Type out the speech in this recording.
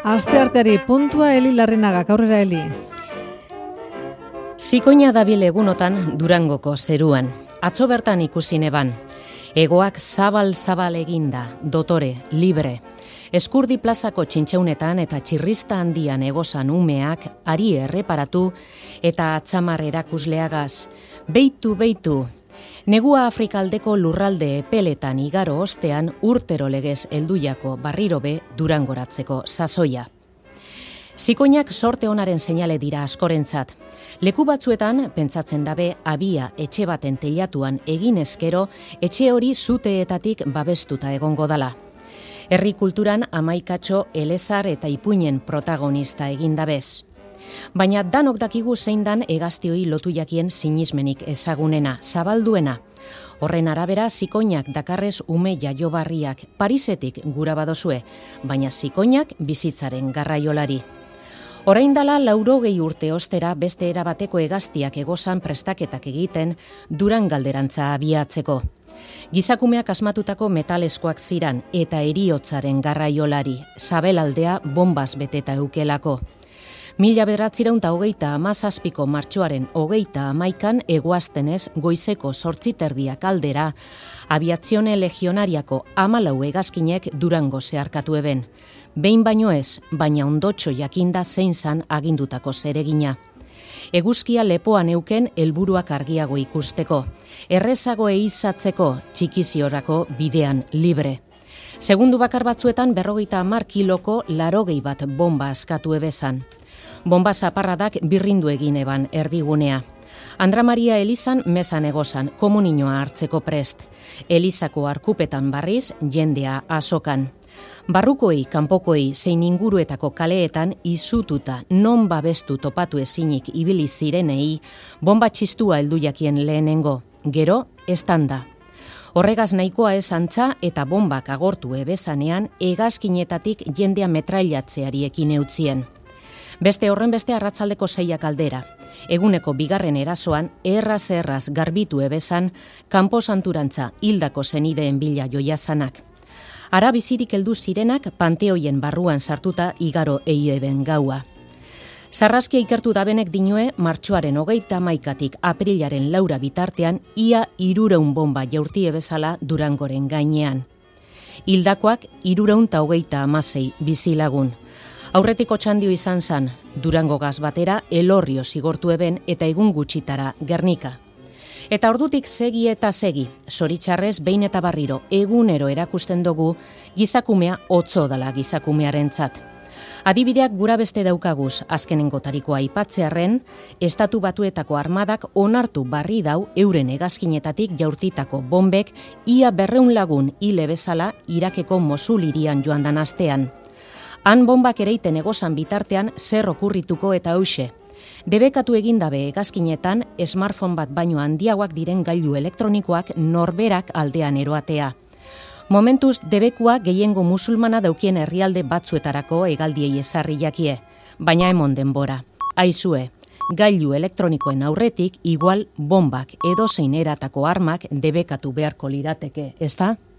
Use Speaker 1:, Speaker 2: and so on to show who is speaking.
Speaker 1: Astearteari puntua Eli Larrinaga, aurrera Eli.
Speaker 2: Zikoina dabil egunotan Durangoko zeruan. Atzo bertan ikusi neban. Hegoak zabal-zabal eginda, dotore, libre. Eskurdi plazako txintxeunetan eta txirrista handian egozan umeak ari erreparatu eta atzamar erakusleagaz. Beitu. Negua Afrikaldeko lurralde epeletan igaro ostean urtero legez helduiako barrirobe Durangoratzeko sasoia. Zikoinak sorte onaren seinale dira askorentzat. Leku batzuetan, pentsatzen dabe, abia etxe baten teilatuan egin ezkero, etxe hori zuteetatik babestuta egongo dala. Herri kulturan amaikatxo elezar eta ipuinen protagonista egin dabez. Baina danok dakigu zein dan hegaztioi lotu jakien sinismenik ezagunena, zabalduena. Horren arabera, zikoinak dakarrez ume jaiobarriak, Parisetik gura badozue, baina zikoinak bizitzaren garraiolari. Orain dala 80 urte ostera beste erabateko hegaztiak egozan prestaketak egiten Durangalderantza abiatzeko. Gizakumeak asmatutako metaleskoak ziran eta heriotzaren garraiolari, Sabelaldea bombaz beteta eukelako. 1927ko martxoaren 31 eguaztenez goizeko 8:30 aldera, abiatzione legionariako 14 hegazkinek Durango zeharkatu eben. Behin baino ez, baina ondotxo jakinda zein zan agindutako zeregina. Eguzkia lepoan euken helburuak argiago ikusteko, errezago eizatzeko, txikiziorako bidean libre. Segundu bakar batzuetan 50 kiloko 80 bat bomba askatu ebezan. Bomba zaparradak birrindu egin eban erdigunea. Andra Maria Elizan mesan egozan, komuninoa hartzeko prest. Elizako arkupetan barriz, jendea azokan. Barrukoei, kanpokoei, zein inguruetako kaleetan izututa non babestu topatu ezinik ibili zirenei, bomba txistua heldu jakien lehenengo, gero estanda. Horregaz nahikoa ez antza eta bombak agortu ebezanean hegazkinetatik jendea metrailatzeari ekin eutzien. Beste arratsaldeko 6 aldera. Eguneko bigarren erasoan, erraz garbitu ebezan, kanpo santurantza hildako zenideen bila joiazanak. Ara bizirik heldu zirenak panteoien barruan sartuta igaro eieben gaua. Sarraskia ikertu dabenek dinue martxoaren 31tik aprilaren 4 bitartean ia 300 bomba jaurtie bezala Durangoren gainean. Hildakoak 326 bizilagun. Aurretiko txandio izan zan, Durango gaz batera Elorrio zigortu eben eta egun gutxitara Gernika. Eta ordutik segi eta segi, zoritxarrez behin eta barriro egunero erakusten dugu gizakumea otzo dala gizakumearentzat. Adibideak gura beste daukaguz azkenengo tarikoa aipatzearren, Estatu Batuetako armadak onartu barri dau euren hegazkinetatik jaurtitako bombek ia 200 lagun hile bezala Irakeko Mosul hirian joan dan astean. Han bombak ereiten egozan bitartean zer okurrituko eta hauxe. Debekatu egindabe hegazkinetan smartphone bat baino handiagoak diren gailu elektronikoak norberak aldean eroatea. Momentuz debekua gehiengo musulmana daukien herrialde batzuetarako hegaldiei ezarri jakie, baina emon denbora. Aizue, gailu elektronikoen aurretik igual bombak edo zein eratako armak debekatu beharko lirateke, ezta?